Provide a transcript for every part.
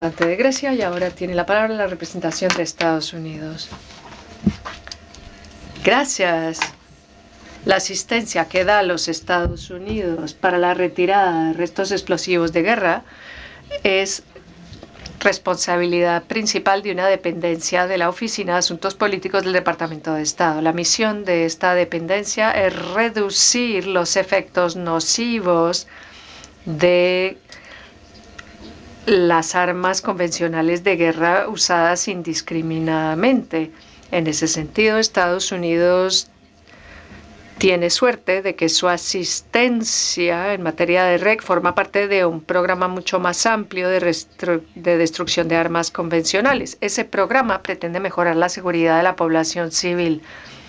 de Grecia, y ahora tiene la palabra la representación de Estados Unidos. Gracias. La asistencia que da a los Estados Unidos para la retirada de restos explosivos de guerra es responsabilidad principal de una dependencia de la Oficina de Asuntos Políticos del Departamento de Estado. La misión de esta dependencia es reducir los efectos nocivos de las armas convencionales de guerra usadas indiscriminadamente. En ese sentido, Estados Unidos tiene suerte de que su asistencia en materia de REC forma parte de un programa mucho más amplio de destrucción de armas convencionales. Ese programa pretende mejorar la seguridad de la población civil.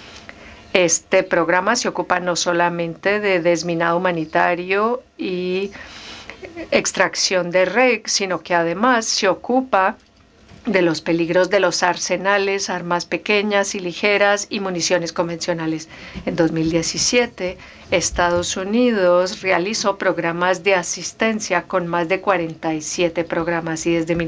Este programa se ocupa no solamente de desminado humanitario y extracción de REC, sino que además se ocupa de los peligros de los arsenales, armas pequeñas y ligeras y municiones convencionales. En 2017, Estados Unidos realizó programas de asistencia con más de 47 programas y desde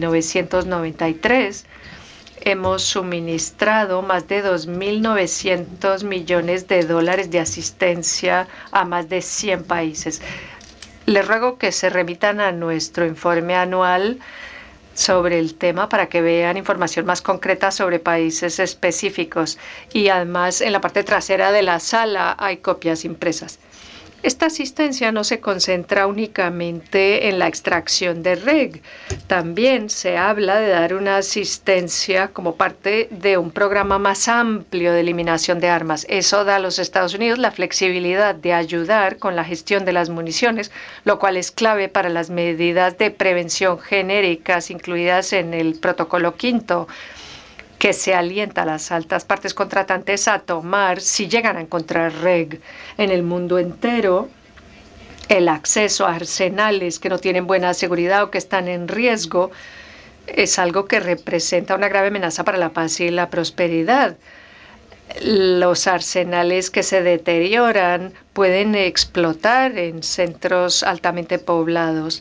1993 hemos suministrado más de 2.900 millones de dólares de asistencia a más de 100 países. Les ruego que se remitan a nuestro informe anual sobre el tema para que vean información más concreta sobre países específicos, y además en la parte trasera de la sala hay copias impresas. Esta asistencia no se concentra únicamente en la extracción de REC. También se habla de dar una asistencia como parte de un programa más amplio de eliminación de armas. Eso da a los Estados Unidos la flexibilidad de ayudar con la gestión de las municiones, lo cual es clave para las medidas de prevención genéricas incluidas en el Protocolo Quinto, que se alienta a las altas partes contratantes a tomar si llegan a encontrar REC en el mundo entero. El acceso a arsenales que no tienen buena seguridad o que están en riesgo es algo que representa una grave amenaza para la paz y la prosperidad. Los arsenales que se deterioran pueden explotar en centros altamente poblados.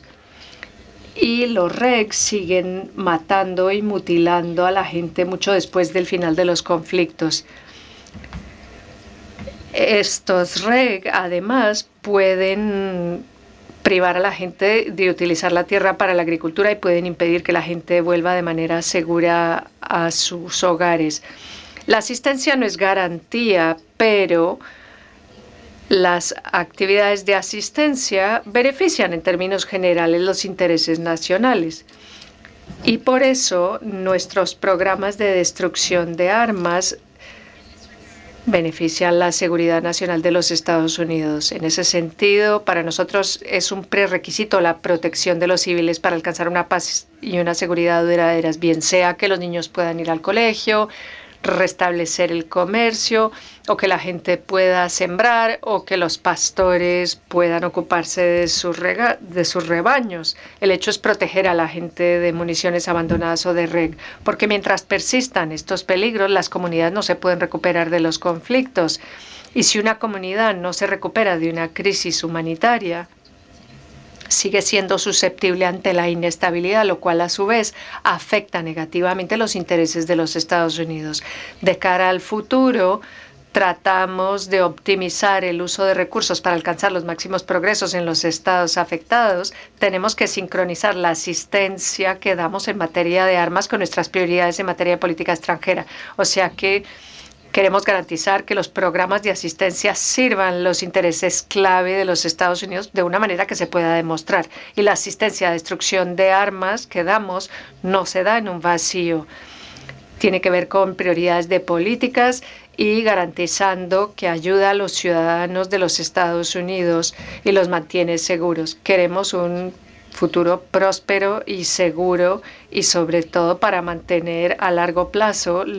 Y los REC siguen matando y mutilando a la gente mucho después del final de los conflictos. Estos REC además pueden privar a la gente de utilizar la tierra para la agricultura y pueden impedir que la gente vuelva de manera segura a sus hogares. La asistencia no es garantía, pero las actividades de asistencia benefician en términos generales los intereses nacionales. Y por eso nuestros programas de destrucción de armas benefician la seguridad nacional de los Estados Unidos. En ese sentido, para nosotros es un prerequisito la protección de los civiles para alcanzar una paz y una seguridad duraderas, bien sea que los niños puedan ir al colegio, restablecer el comercio, o que la gente pueda sembrar, o que los pastores puedan ocuparse de sus rebaños. El hecho es proteger a la gente de municiones abandonadas o de REC, porque mientras persistan estos peligros, las comunidades no se pueden recuperar de los conflictos. Y si una comunidad no se recupera de una crisis humanitaria, sigue siendo susceptible ante la inestabilidad, lo cual a su vez afecta negativamente los intereses de los Estados Unidos. De cara al futuro, tratamos de optimizar el uso de recursos para alcanzar los máximos progresos en los estados afectados. Tenemos que sincronizar la asistencia que damos en materia de armas con nuestras prioridades en materia de política extranjera. O sea que queremos garantizar que los programas de asistencia sirvan los intereses clave de los Estados Unidos de una manera que se pueda demostrar. Y la asistencia a destrucción de armas que damos no se da en un vacío. Tiene que ver con prioridades de políticas y garantizando que ayuda a los ciudadanos de los Estados Unidos y los mantiene seguros. Queremos un futuro próspero y seguro, y sobre todo para mantener a largo plazo